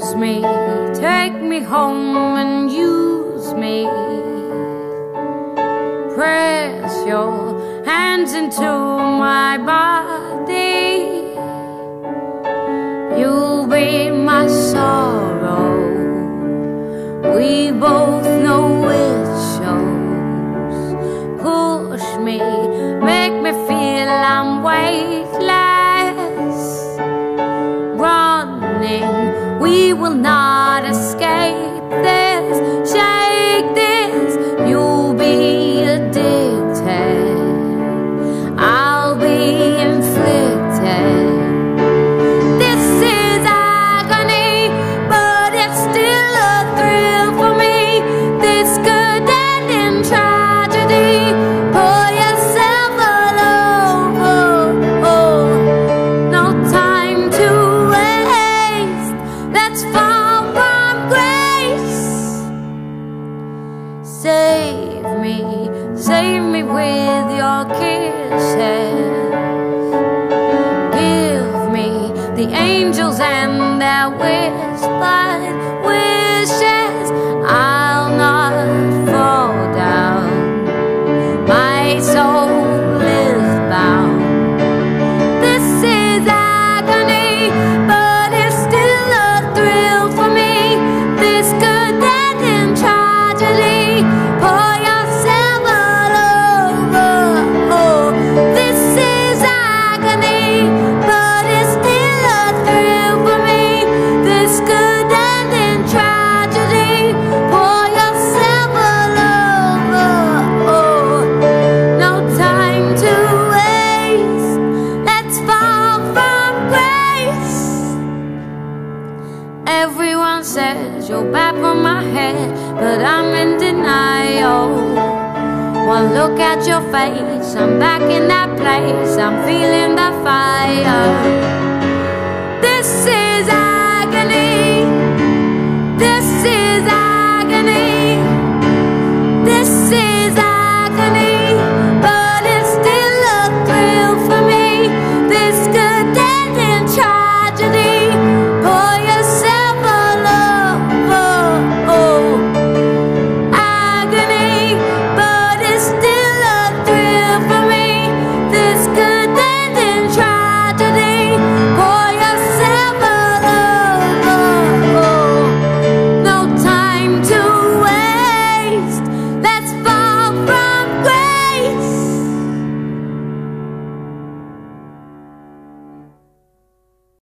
Choose me, take me home and use me. Press your hands into my body. You'll be my sorrow. We both know it shows. Push me, make me feel I'm weightless. Running, we will not escape this. Shake this, you'll be addicted. I'll be inflicted. This is agony, but it's still a thrill for me. This could end in tragedy. Pour yourself all over. Oh, no time to waste. Let's fall from grace. Save me with your kisses. Give me the angels and their whispered wishes. I'll not fall down. My soul is bound. This is agony, but it's still a thrill for me. This could end in tragedy. Pour yourself all over. Oh, this is agony, but it's still a thrill for me. This could end in tragedy. Pour yourself all over. Oh, no time to waste. Let's fall from grace. Everyone says you're back from my head, but I'm in denial. One look at your face, I'm back in that place. I'm feeling the fire.